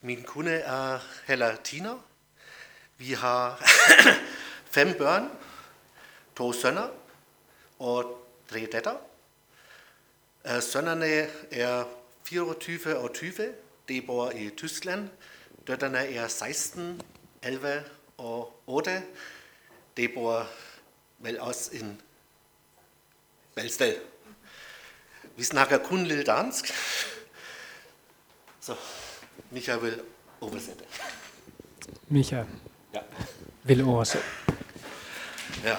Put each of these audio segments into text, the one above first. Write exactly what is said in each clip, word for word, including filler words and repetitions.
Min kone er Hella Tina. Vi har fem børn, to sønner og tre dætter. Sønnerne er fireogtyve og tyve, de bor i Tyskland. Døtrene er seksten, elleve og otte. De bor vel også i Valsted. Vi snakker kun lidt dansk, så Micha vil oversætte. Micha Ja. vil oversætte. Ja.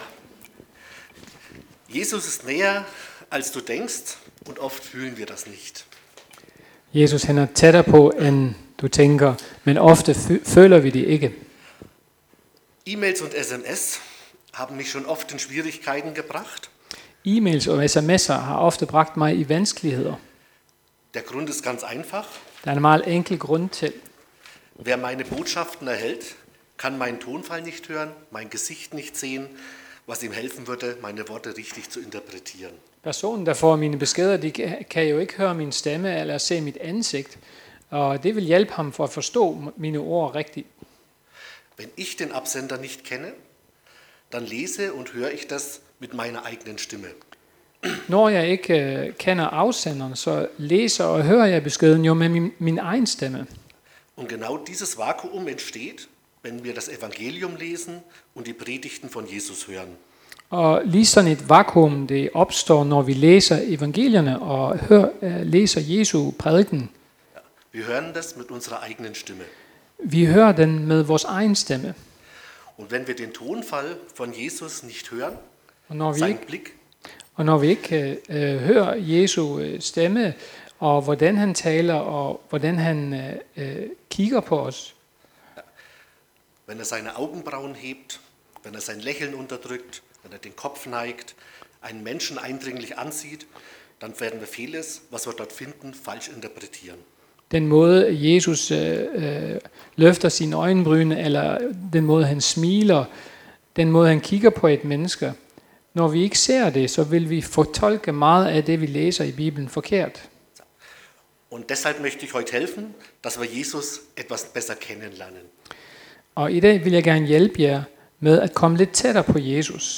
Jesus ist näher, als du denkst, und oft fühlen wir das nicht. Jesus han er tættere på, end du tænker, men ofte fø- føler vi det ikke. E-Mails und S M S haben mich schon oft in Schwierigkeiten gebracht. E-mails og sms'er har ofte bragt mig i vanskeligheder. Der Grund ist ganz einfach. Der er en meget enkel grund til. Wer meine Botschaften erhält, kann meinen Tonfall nicht hören, mein Gesicht nicht sehen, was ihm helfen würde, meine Worte richtig zu interpretieren. Personen, der får mine beskeder, de kan jo ikke høre min stemme eller se mit ansigt, og det vil hjælpe ham for at forstå mine ord rigtigt. Wenn ich den Absender nicht kenne, dann lese und höre ich das mit meiner eigenen Stimme. Når jeg ikke uh, kender afsenderen, så læser og hører jeg beskeden jo med min, min egen stemme. Und genau dieses Vakuum entsteht, wenn wir das Evangelium lesen und die Predigten von Jesus hören. Og lige sådan et vakuum, det opstår, når vi læser evangelierne og hører, uh, læser Jesu prædiken. Ja, wir hören das mit unserer eigenen Stimme. Vi hører den med vores egen stemme. Und wenn wir den Tonfall von Jesus nicht hören, Og når vi sein ikke, Blick, og når vi ikke uh, hører Jesu uh, stemme, og hvordan han taler, og hvordan han uh, uh, kigger på os, wenn er seine Augenbrauen hebt, wenn er sein Lächeln unterdrückt, wenn er den Kopf neigt, einen Menschen eindringlich ansieht, dann werden wir vieles, was wir dort finden, falsch interpretieren. den måde Jesus øh, øh, løfter sine øjenbryne, eller den måde han smiler, den måde han kigger på et menneske. Når vi ikke ser det, så vil vi fortolke meget af det, vi læser i Bibelen forkert. Und deshalb möchte ich heute helfen, dass wir Jesus etwas besser kennenlernen. Og i dag vil jeg gerne hjælpe jer med at komme lidt tættere på Jesus.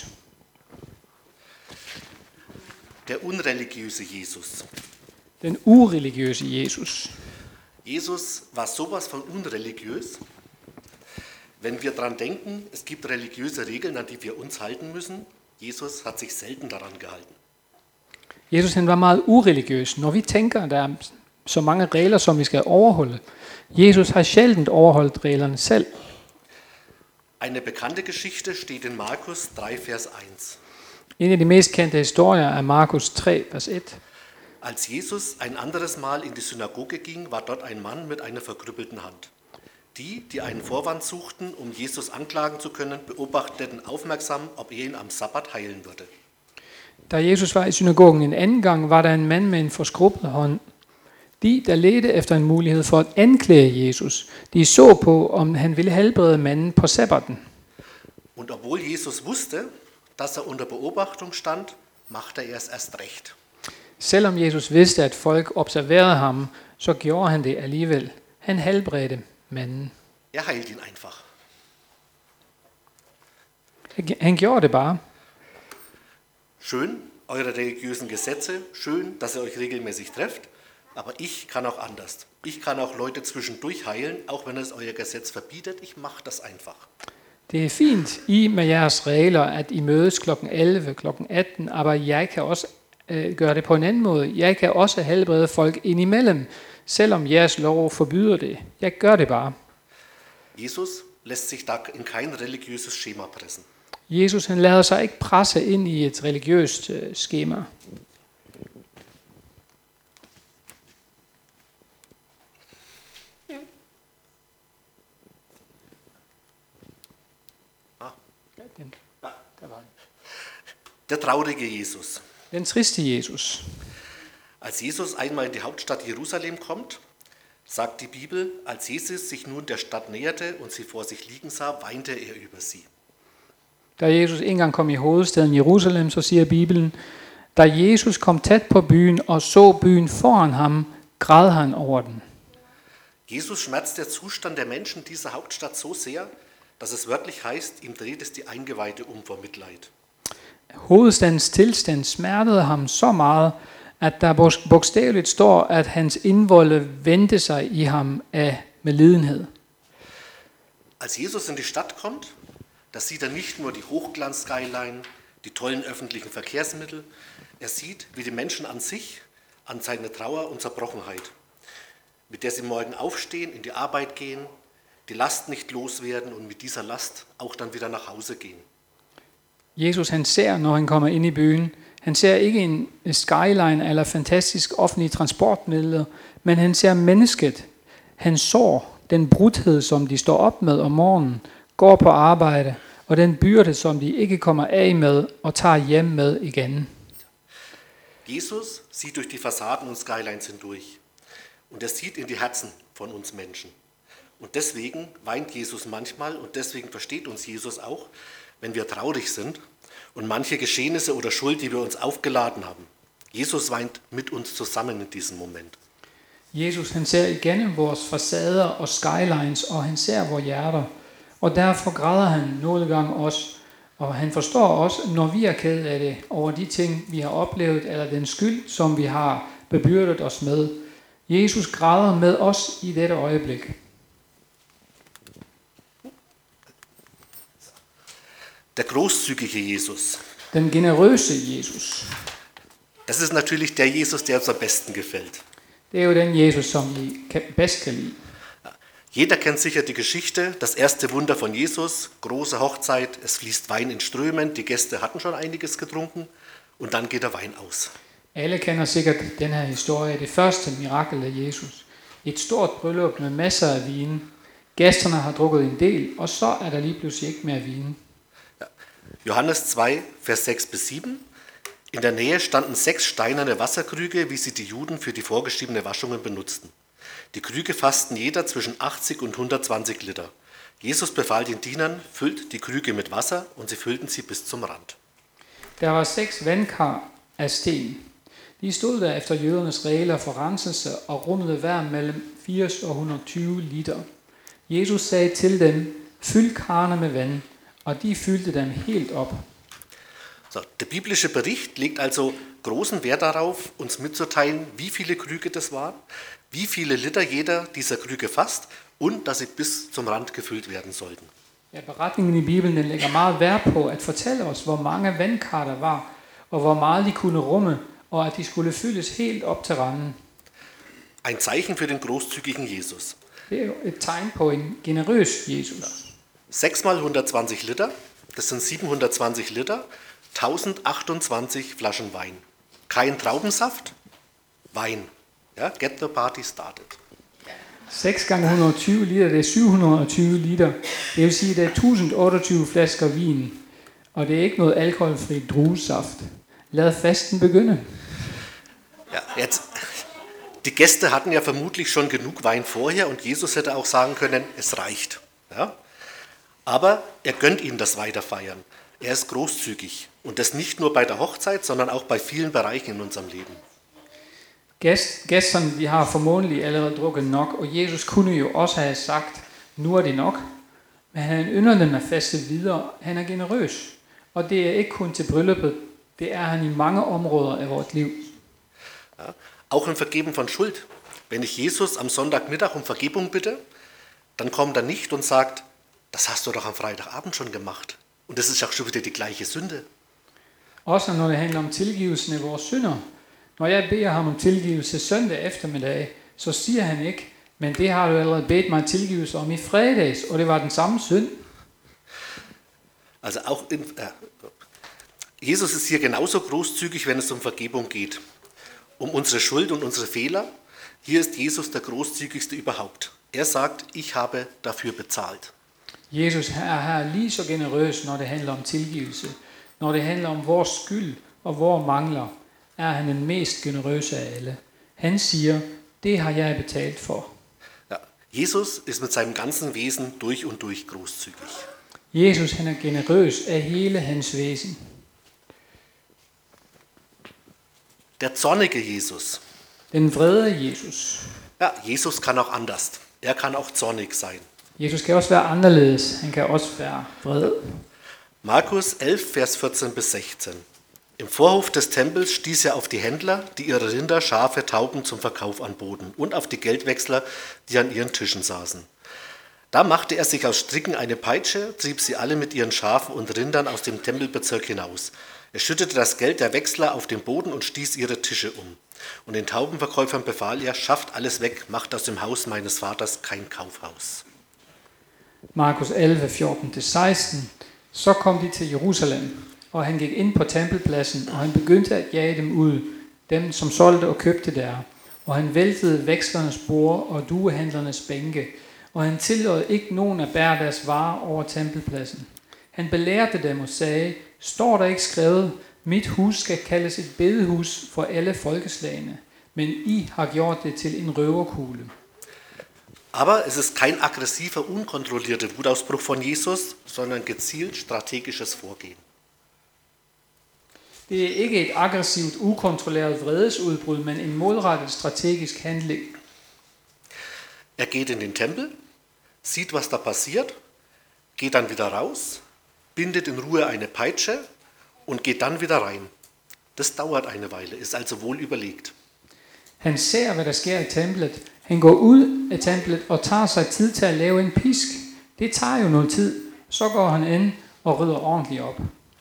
Der unreligiöse Jesus. Den ureligiøse Jesus. Jesus war sowas von unreligiös. Wenn wir daran denken, es gibt religiöse Regeln, an die wir uns halten müssen, Jesus hat sich selten daran gehalten. Jesus han var meget ureligiøs. Når vi tænker, at der er så mange regler, som vi skal overholde, Jesus har sjældent overholdt reglerne selv. Eine bekannte Geschichte steht in Markus drei, Vers eins. En af de mest kendte historier er Markus tre, vers et. Als Jesus ein anderes Mal in die Synagoge ging, war dort ein Mann mit einer verkrüppelten Hand. Die, die einen Vorwand suchten, um Jesus anklagen zu können, beobachteten aufmerksam, ob er ihn am Sabbat heilen würde. Da Jesus var i synagogen en anden gang, var der en mand med en forskrubbet hånd. De, der ledte efter en mulighed for at anklage Jesus, de så på, om han ville helbrede manden på sabbaten. Und obwohl Jesus wusste, dass er unter Beobachtung stand, machte er es erst recht. Selvom Jesus vidste, at folk observerede ham, så gjorde han det alligevel. Han helbredte manden. Er heilt ihn einfach. Han gjorde det bare. Schön, eure religiösen Gesetze, schön, dass ihr euch regelmäßig trefft, aber ich kann auch anders. Ich kann auch Leute zwischendurch heilen, auch wenn es euer Gesetz verbietet. Ich mache das einfach. Det er fint, I med jeres regler, at I mødes klokken elleve, klokken atten, aber jeg kan også øh, gøre det på en anden måde. Jeg kan også helbrede folk indimellem, selvom jeres lov forbyder det. Jeg gør det bare. Jesus lässt sich da in kein religiöses Schema pressen. Jesus han lader sig ikke presse ind i et religiøst øh, skema. Der traurige Jesus. Den triste Jesus. Als Jesus einmal in die Hauptstadt Jerusalem kommt, sagt die Bibel, als Jesus sich nun der Stadt näherte und sie vor sich liegen sah, weinte er über sie. Da Jesus engang kom i hovedstaden Jerusalem, så siger Bibelen, da Jesus kom tæt på byen og så byen foran ham, græd han over den. Jesus schmerzt der Zustand der Menschen dieser Hauptstadt so sehr, dass es wörtlich heißt, ihm dreht es die Eingeweide um vor Mitleid. Hovedstadens tilstand smertede ham så meget, at der bog- bogstaveligt står, at hans indvolde vendte sig i ham af medlidenhed. Als Jesus in die Stadt kommt, da sieht er nicht nur die Hochglanz-Skyline, die tollen öffentlichen Verkehrsmittel, er sieht, wie die Menschen an sich, an seine Trauer und Zerbrochenheit, mit der sie morgen aufstehen, in die Arbeit gehen, die Last nicht loswerden und mit dieser Last auch dann wieder nach Hause gehen. Jesus han ser, når han kommer ind i byen, han ser ikke en skyline eller fantastisk offentlige transportmidler, men han ser mennesket. Han så den brudhed, som de står op med om morgenen, går på arbejde, og den byrde, som de ikke kommer af med og tager hjem med igen. Jesus sieht durch die Fassaden und Skylines hindurch und er sieht in die Herzen von uns Menschen. Und deswegen weint Jesus manchmal und deswegen versteht uns Jesus auch, wenn wir traurig sind und manche Geschehnisse oder Schuld, die wir uns aufgeladen haben. Jesus weint mit uns zusammen in diesem Moment. Jesus han ser igennem vores facader og skylines, og han ser vores hjerter. Og derfor græder han nogle gange også. Og han forstår også, når vi er ked af det, over de ting, vi har oplevet, eller den skyld, som vi har bebyrdet os med. Jesus græder med os i dette øjeblik. Der großzügige Jesus. Den generøse Jesus. Das ist natürlich der Jesus, der uns am besten gefällt. Det er jo den Jesus, som vi kan- bedst kan lide. Jeder kennt sicher die Geschichte, das erste Wunder von Jesus, große Hochzeit, es fließt Wein in Strömen, die Gäste hatten schon einiges getrunken und dann geht der Wein aus. Alle kender sikkert den her historie. Det første mirakel af Jesus. Et stort bryllup med masser af vin. Gæsterne har drukket en del, og så er der lige pludselig ikke mere vin. Johannes zwei, Vers sechs bis sieben. In der Nähe standen sechs steinerne Wasserkrüge, wie sie die Juden für die vorgeschriebene Waschungen benutzten. Die Krüge fassten jeder zwischen achtzig und hundertzwanzig Liter. Jesus befahl den Dienern, füllt die Krüge mit Wasser, und sie füllten sie bis zum Rand. Der var seks vandkar af sten. De stod der efter jødernes regler for renselse og rummede hver mellem firs og et hundrede og tyve liter. Jesus sagde til dem, fyld karrene med vand, og de fyldte dem helt op. So, der biblische Bericht legt also großen Wert darauf, uns mitzuteilen, wie viele Krüge das waren, wie viele Liter jeder dieser Krüge fasst und dass sie bis zum Rand gefüllt werden sollten. Ja, beretningen i Bibelen den lægger meget værd på at fortælle os, hvor mange vandkar der var, og hvor meget de kunne rumme, og at de skulle fyldes helt op til randen. Ein Zeichen für den großzügigen Jesus. Det er jo et tegn på en generøs Jesus. sechs mal hundertzwanzig Liter, das sind siebenhundertzwanzig Liter, tausendachtundzwanzig Flaschen Wein. Kein Traubensaft, Wein. Ja, get the party started. seks gange et hundrede og tyve liter, det er syv hundrede og tyve liter. Det vil sige, at det er et tusind otteogtyve flasker vin. Og det er ikke noget alkoholfri druesaft. Lad festen begynde. Ja, jetzt, die Gäste hatten ja vermutlich schon genug Wein vorher und Jesus hätte auch sagen können, es reicht. Ja? Aber er gönnt ihnen das Weiterfeiern. Er ist großzügig und das nicht nur bei der Hochzeit, sondern auch bei vielen Bereichen in unserem Leben. Gæst, gæsterne de har formodentlig allerede drukket nok, og Jesus kunne jo også have sagt, nu er det nok. Men han ynder dem at faste videre. Han er generøs. Og det er ikke kun til brylluppet, det er han i mange områder af vores liv. Ja, auch im Vergeben von Schuld. Wenn ich Jesus am Sonntagmittag um Vergebung bitte, dann kommt er nicht und sagt, das hast du doch am Freitagabend schon gemacht. Und das ist auch schon wieder die gleiche Sünde. Også når det handler om tilgivelsen af vores synder. Når jeg beder ham om tilgivelse søndag eftermiddag, så siger han ikke, men det har du allerede bedt mig tilgivelse om i fredags, og det var den samme synd. Also auch in, äh, Jesus ist hier genauso großzügig, wenn es um Vergebung geht. Um unsere Schuld und unsere Fehler. Hier ist Jesus der großzügigste überhaupt. Er sagt, ich habe dafür bezahlt. Jesus er her lige så generøs, når det handler om tilgivelse. Når det handler om vores skyld og vores mangler, er han den mest generøse af alle. Han siger, det har jeg betalt for. Ja, Jesus ist mit seinem ganzen Wesen durch und durch großzügig. Jesus han er generøs af hele hans væsen. Der zornige Jesus. Den vrede Jesus. Ja, Jesus kann auch anders. Er kann auch zornig sein. Jesus kan også være anderledes. Han kan også være vred. Markus elf, Vers vierzehn bis sechzehn. Im Vorhof des Tempels stieß er auf die Händler, die ihre Rinder, Schafe, Tauben zum Verkauf anboten, und auf die Geldwechsler, die an ihren Tischen saßen. Da machte er sich aus Stricken eine Peitsche, trieb sie alle mit ihren Schafen und Rindern aus dem Tempelbezirk hinaus. Er schüttete das Geld der Wechsler auf den Boden und stieß ihre Tische um. Und den Taubenverkäufern befahl er, schafft alles weg, macht aus dem Haus meines Vaters kein Kaufhaus. Markus elleve, fjorten til seksten. Så kom de til Jerusalem, og han gik ind på tempelpladsen, og han begyndte at jage dem ud, dem som solgte og købte der. Og han væltede vekslernes bord og duehandlernes bænke, og han tillod ikke nogen at bære deres varer over tempelpladsen. Han belærte dem og sagde, står der ikke skrevet, mit hus skal kaldes et bedehus for alle folkeslagene, men I har gjort det til en røverkugle. Aber es ist kein aggressiver, unkontrollierter Wutausbruch von Jesus, sondern gezielt strategisches Vorgehen. Det er ikke et aggressivt, ukontrolleret vredesudbrud, men en målrettet strategisk handling. Er geht in den Tempel, sieht, was da passiert, geht dann wieder raus, bindet in Ruhe eine Peitsche und geht dann wieder rein. Das dauert eine Weile, ist also wohl überlegt. Han ser, hvad der sker i templet. Han går ud af templet og tager sig tid til at lave en pisk. Det tager jo noget tid. Så går han ind og rydder ordentligt op.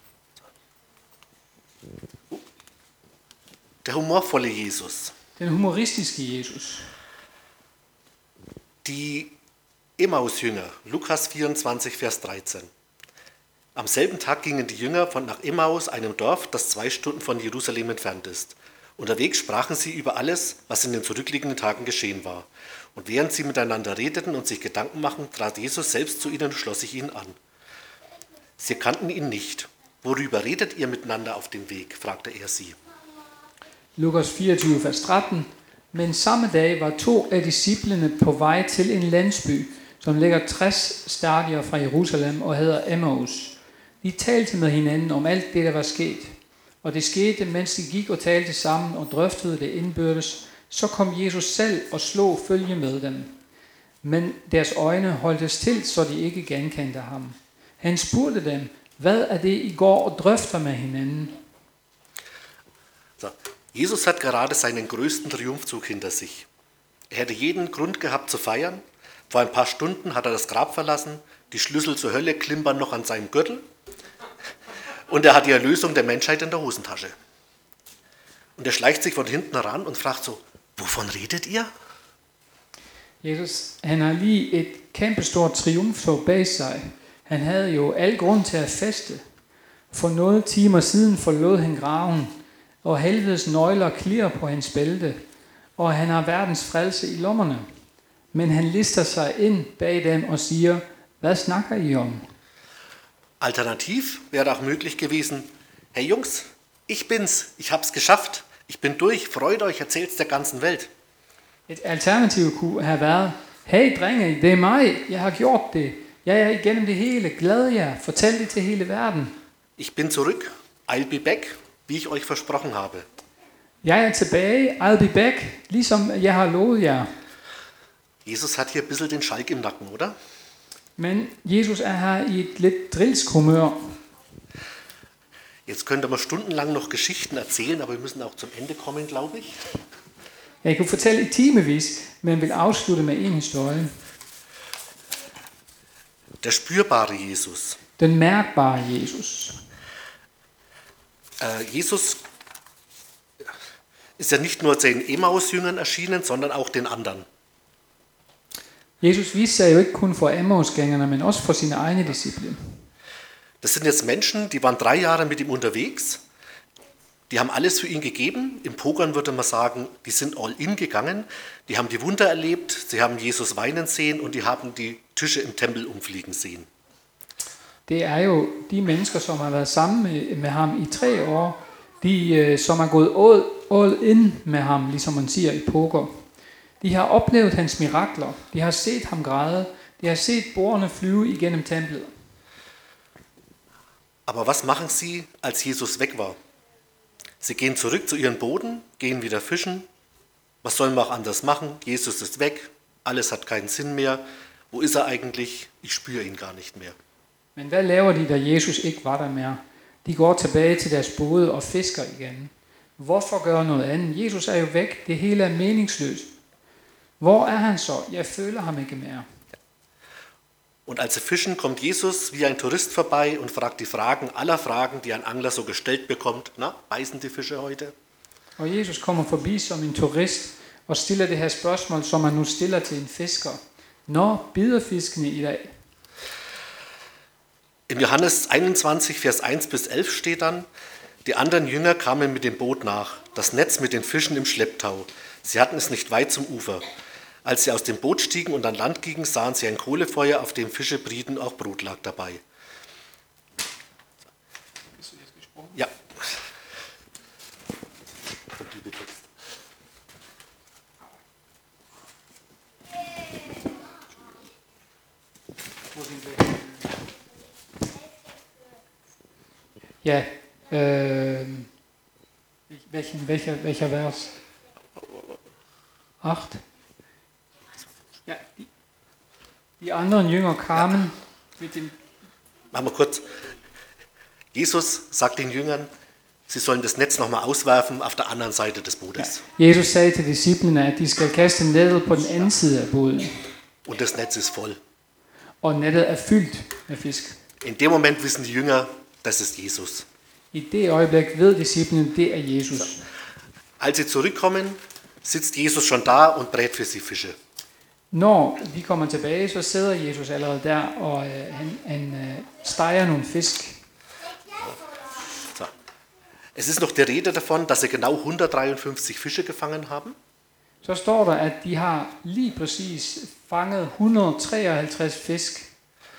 Der humorvolle Jesus. Den humoristiske Jesus. Die Emmaus-Jünger, Lukas vierundzwanzig, Vers dreizehn. Am selben Tag gingen die Jünger von nach Emmaus, einem Dorf, das zwei Stunden von Jerusalem entfernt ist. Unterwegs sprachen sie über alles, was in den zurückliegenden Tagen geschehen war. Und während sie miteinander redeten und sich Gedanken machten, trat Jesus selbst zu ihnen und schloss sich ihnen an. Sie kannten ihn nicht. Worüber redet ihr miteinander auf dem Weg? Fragte er sie. Lukas fireogtyve, vers tretten. Men samme dag var to af disciplene på vej til en landsby, som ligger tres stadier fra Jerusalem og hedder Emmaus. De talte med hinanden om alt det, der var sket. Og det skete, mens de gik og talte sammen og drøftede det indbyrdes, så kom Jesus selv og slog følge med dem. Men deres øjne holdtes til, så de ikke genkendte ham. Han spurgte dem, hvad er det, I går og drøfter med hinanden? So. Jesus hat gerade seinen größten Triumphzug hinter sich. Er hätte jeden Grund gehabt zu feiern. Vor ein paar Stunden hat er das Grab verlassen, die Schlüssel zur Hölle klimpern noch an seinem Gürtel und er hat die Erlösung der Menschheit in der Hosentasche. Und er schleicht sich von hinten ran und fragt so, wovon redet ihr? Jesus, han har lige et kæmpestort triumftog bag sig. Han havde jo al grund til at feste. For nogle timer siden forlod han graven, og helvedes nøgler klirrer på hans bælte, og han har verdens frelse i lommerne. Men han lister sig ind bag dem og siger, hvad snakker I om? Alternativ wäre auch möglich gewesen, hey Jungs, ich bin's, ich hab's geschafft, ich bin durch, freut euch, erzählt's der ganzen Welt. Et alternativ kunne have været, hey drenge, det er mig, jeg har gjort det. Jeg er igennem det hele, glad jer, fortæl det til hele verden. Ich bin zurück, I'll be back, wie ich euch versprochen habe. Jeg er tilbage, I'll be back, ligesom jeg har lovet jer. Jesus hat hier ein bisschen den Schalk im Nacken, oder? Men Jesus er her i et lidt drilsk humør. Jetzt könnte man stundenlang noch Geschichten erzählen, aber wir müssen auch zum Ende kommen, glaube ich. Jeg kunne fortælle i timevis, men vil afslutte med en historie. Der spürbare Jesus. Den mærkbare Jesus. Äh, Jesus ist ja nicht nur den Emmaus-Jüngern erschienen, sondern auch den anderen. Jesus viste sig jo ikke kun for Emmausgængerne, men også for sine egne disciple. Das sind jetzt Menschen, die waren drei Jahre mit ihm unterwegs. Die haben alles für ihn gegeben. Im Pokern würde man sagen, die sind all in gegangen. Die haben die Wunder erlebt, sie haben Jesus weinen sehen und die haben die Tische im Tempel umfliegen sehen. Det er jo de mennesker, som har været sammen med, med ham i tre år, de som har gået all, all in med ham, ligesom man siger i poker. De har oplevet hans mirakler, de har set ham græde, de har set bordene flyve igennem templet. Aber was machen sie, als Jesus weg war? Sie gehen zurück zu ihren Booten, gehen wieder fischen. Was sollen wir auch anders machen? Jesus ist weg, alles hat keinen Sinn mehr. Wo ist er eigentlich? Ich spüre ihn gar nicht mehr. Men hvad laver de, da Jesus ikke var der mere? De går tilbage til deres både og fisker igen. Hvorfor gøre noget andet? Jesus er jo væk. Det hele er meningsløst. Hvor er han så? Jeg føler ham ikke mere. Und als sie fischen, kommt Jesus wie ein Tourist vorbei und fragt die Fragen aller Fragen, die ein Angler so gestellt bekommt. Na, beißen die Fische heute? Og Jesus kommer forbi som en turist og stiller det her spørgsmål, som man nu stiller til en fisker. Nå, bider fiskene i dag? In Johannes einundzwanzig, Vers eins bis elf steht dann, die anderen Jünger kamen mit dem Boot nach, das Netz mit den Fischen im Schlepptau. Sie hatten es nicht weit zum Ufer. Als sie aus dem Boot stiegen und an Land gingen, sahen sie ein Kohlefeuer, auf dem Fische brieten, auch Brot lag dabei. Ja. Ja, øh, welchen, welcher, welcher Vers? acht. Ja, die, die anderen Jünger kamen ja. mit dem... Machen wir kurz. Jesus sagt den Jüngern, sie sollen das Netz nochmal auswerfen auf der anderen Seite des Bootes. Ja. Jesus sagde til disciplene, at de skal kaste nettet på den anden side af båden. Und das Netz ist voll. Og nettet er fyldt med fisk. In dem Moment wissen die Jünger, das ist Jesus. I det øjeblik ved disciplene, det er Jesus. So. Als sie zurückkommen, sitzt Jesus schon da und brät für sie Fische. Når de kommer tilbage, så sidder Jesus allerede der, og øh, han, han øh, steger nogle fisk. So. Es ist noch die Rede davon, dass sie genau hundertdreiundfünfzig Fische gefangen haben. Så står der, at de har lige præcis fanget et hundrede og treoghalvtreds fisk.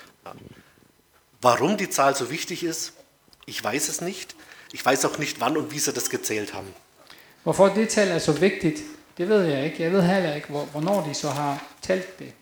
Warum die Zahl so wichtig ist, ich weiß es nicht. Ich weiß auch nicht, wann und wie sie das gezählt haben. Hvorfor det tal er så vigtigt, det ved jeg ikke. Jeg ved heller ikke, hvornår de så har talt det.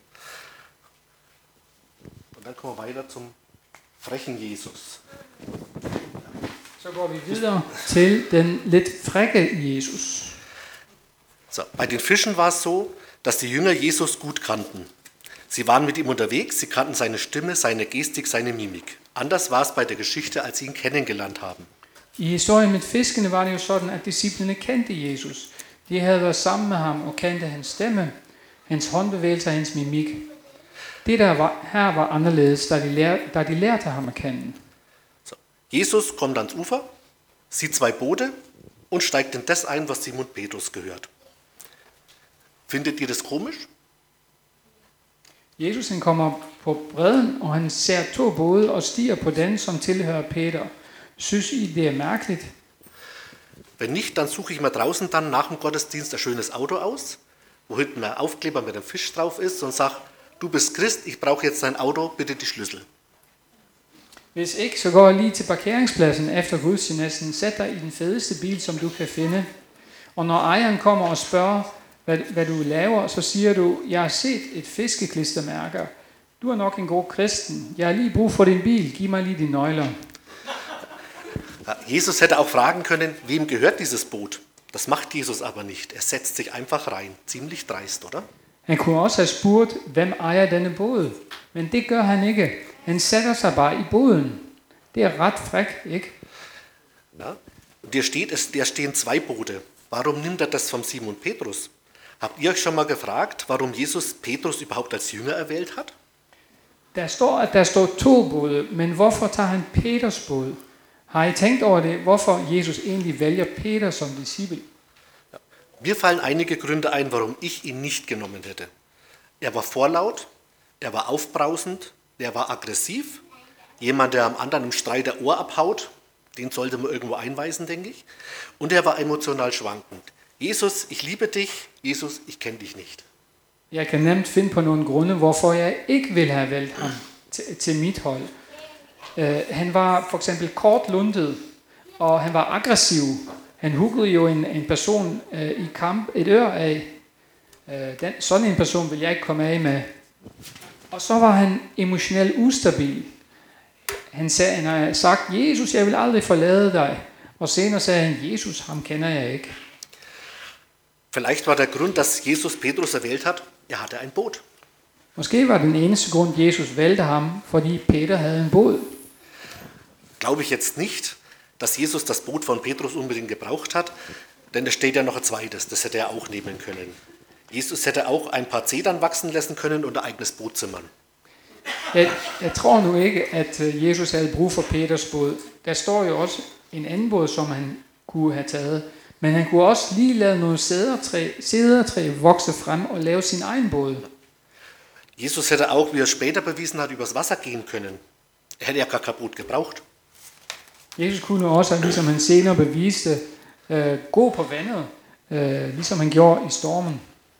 Und dann kommen wir weiter zum frechen Jesus. Så går vi videre til den lidt frække Jesus. So, bei den Fischen war es so, dass die Jünger Jesus gut kannten. Sie waren mit ihm unterwegs, sie kannten seine Stimme, seine Gestik, seine Mimik. Anders war es bei der Geschichte, als sie ihn kennengelernt haben. I historien med fiskene var det jo sådan, at disciplene kendte Jesus. De havde været sammen med ham og kendte hans stemme, hans håndbevægelser og hans mimik. Det der var, her var anderledes, da de, lær, da de lærte ham at kende. So, Jesus kommt ans Ufer, sieht zwei Boote und steigt in das ein, was Simon Petrus gehört. Findet ihr das komisch? Jesus han kommer på bredden, og han ser to både og stiger på den, som tilhører Peter. Synes I, det er mærkeligt? Wenn nicht, dann suche ich mir draußen dann nach dem Gottesdienst ein schönes Auto aus, wo hinten ein Aufkleber mit einem Fisch drauf ist und sage, du bist Christ, ich brauche jetzt dein Auto, bitte die Schlüssel. Hvis ikke, så går jeg lige til parkeringspladsen efter gudstjenesten, sæt dig i den fedeste bil, som du kan finde. Og når ejeren kommer og spørger, hvad, hvad du laver, så siger du, jeg har set et fiskeklistermærke. Du er nok en god kristen. Jeg har lige brug for din bil. Giv mig lige de nøgler. Ja, Jesus hätte auch fragen können, wem gehört dieses Boot? Das macht Jesus aber nicht. Er setzt sich einfach rein. Ziemlich dreist, oder? Han kunne også have spurgt, hvem ejer denne båd? Men det gør han ikke. Han sætter sig bare i båden. Det er ret fræk, ikke? Ja, und der steht, es, der stehen zwei Boote. Warum nimmt er das vom Simon Petrus? Habt ihr euch schon mal gefragt, warum Jesus Petrus überhaupt als Jünger erwählt hat? Der står, at der står to både, men hvorfor tager han Peters båd? Har I tænkt over det, hvorfor Jesus egentlig vælger Peter som disciple? Ja. Mir fallen einige Gründe ein, warum ich ihn nicht genommen hätte. Er war vorlaut, er war aufbrausend, er war aggressiv. Jemand, der am anderen im Streit der Ohr abhaut, den sollte man irgendwo einweisen, denke ich. Und er war emotional schwankend. Jesus, ich liebe dich. Jesus, ich kenne dich nicht. Jeg kan nemt finde på nogle grunde, hvorfor jeg ikke vil have valgt ham til, til mit hold. Uh, han var for eksempel kortlundet, og han var aggressiv. Han huggede jo en, en person uh, i kamp et ør af. Uh, den, sådan en person vil jeg ikke komme af med. Og så var han emotionelt ustabil. Han, sagde, han har sagt, Jesus, jeg vil aldrig forlade dig. Og senere sagde han, Jesus, ham kender jeg ikke. Vielleicht war der Grund, dass Jesus Petrus erwählt hat, er hatte ein Boot. Måske var den eneste grund, Jesus valgte ham, fordi Peter havde en båd. Glaube ich jetzt nicht, dass Jesus das Boot von Petrus unbedingt gebraucht hat, denn es steht ja noch ein zweites, das hätte er auch nehmen können. Jesus hätte auch ein paar Zedern wachsen lassen können und ein eigenes Boot zimmern. Jeg, jeg tror nu ikke, at Jesus havde brug for Peters båd. Der står jo også en anden båd, som han kunne have taget. Men han kunne også lige lade nogle sædertræ, sædertræ vokse frem og lave sin egen båd. Jesus hätte auch, wie er später bewiesen hat, übers Wasser gehen können. Er hätte ja gar kein Boot gebraucht. Jesus kunne også, ligesom han senere beviste, øh, gå på vandet, øh, ligesom han gjorde i stormen.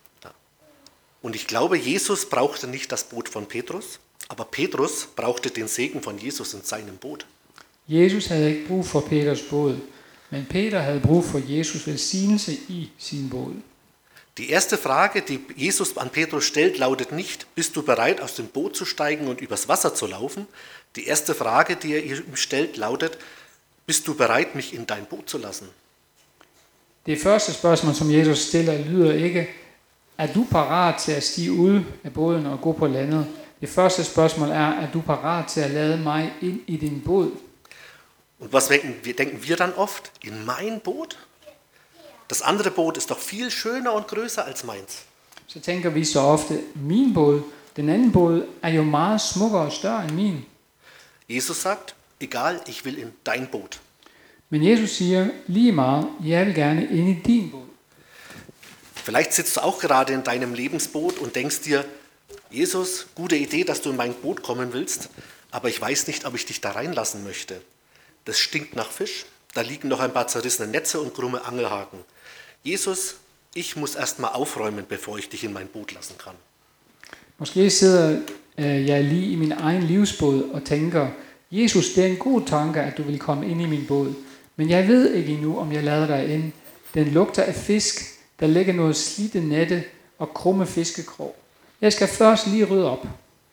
Und ich glaube, Jesus brauchte nicht das Boot von Petrus, aber Petrus brauchte den Segen von Jesus in seinem Boot. Jesus havde ikke brug for Peters båd, men Peter havde brug for Jesus velsignelse i sin båd. Die erste Frage, die Jesus an Petrus stellt, lautet nicht, bist du bereit, aus dem Boot zu steigen und übers Wasser zu laufen? Die erste Frage, die er ihm stellt, lautet, bist du bereit, mich in dein Boot zu lassen? Det første spørgsmål, som Jesus stiller, lyder ikke, er du parat til at stige ud af båden og gå på landet? Det første spørgsmål er, er du parat til at lade mig ind i din båd? Und was denken wir dann oft? In mein Boot? Das andere Boot ist doch viel schöner und größer als meins. Så tænker vi så ofte, min båd, den anden båd, er jo meget smukkere og større end min. Jesus sagt, egal, ich will in dein Boot. Men Jesus siger lige meget, jeg vil gerne ind i din båd. Vielleicht sitzt du auch gerade in deinem Lebensboot und denkst dir, Jesus, gute Idee, dass du in mein Boot kommen willst, aber ich weiß nicht, ob ich dich da reinlassen möchte. Das stinkt nach Fisch, da liegen noch ein paar zerrissene Netze und krumme Angelhaken. Jesus, ich muss erst mal aufräumen, bevor ich dich in mein Boot lassen kann. Måske sidder øh, jeg lige i min egen livsbåd og tænker, Jesus, det er en god tanke, at du vil komme ind i min båd, men jeg ved ikke endnu, om jeg lader dig ind. Den lugter af fisk, der ligger noget slidte nette og krumme fiskekrog. Jeg skal først lige rydde op.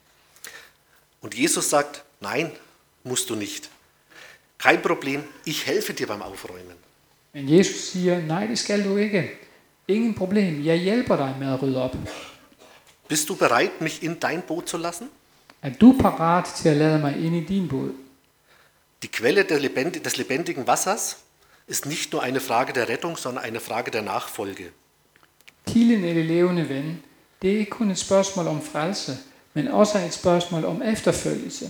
Und Jesus sagt, nein, musst du nicht. Kein Problem, ich helfe dir beim Aufräumen. Men Jesus siger, nej, det skal du ikke. Ingen problem, jeg hjælper dig med at rydde op. Bist du bereit, mich in dein Boot zu lassen? Er du parat til at lade mig ind i din båd? Die Quelle des lebendigen Wassers ist nicht nur eine Frage der Rettung, sondern eine Frage der Nachfolge. Kilden af det levende vand, det er ikke kun et spørgsmål om frelse, men også et spørgsmål om efterfølgelse.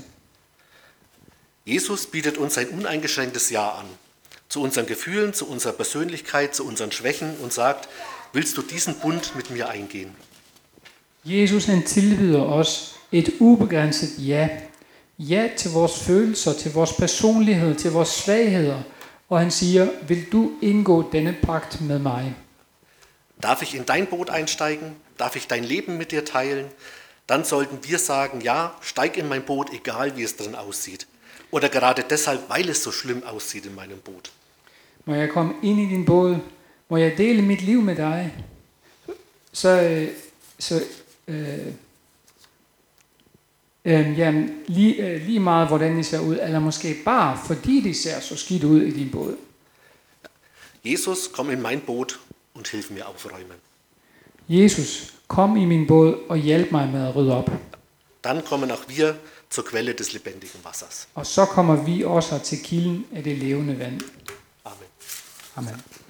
Jesus bietet uns ein uneingeschränktes Ja an, zu unseren Gefühlen, zu unserer Persönlichkeit, zu unseren Schwächen und sagt, willst du diesen Bund mit mir eingehen? Jesus han tilbyder os et ubegrænset ja. Ja til vores følelser, til vores personlighed, til vores svagheder. Og han siger, vil du indgå denne pagt med mig? Darf ich in dein Boot einsteigen? Darf ich dein Leben mit dir teilen? Dann sollten wir sagen, ja, steig in mein Boot, egal wie es drin aussieht. Oder gerade deshalb, weil es so schlimm aussieht in meinem Boot. Må jeg komme ind i din båd? Må jeg dele mit liv med dig? Så, så øh, øh, jamen, lige, øh, lige meget hvordan det ser ud, eller måske bare fordi det ser så skidt ud i din båd. Jesus, komm in mein Boot und hilf mir aufräumen. Jesus, kom i min båd og hjælp mig med at rydde op. Dann kommen auch wir zur Quelle des lebendigen Wassers. Og så kommer vi også til kilden af det levende vand. Amen. Amen.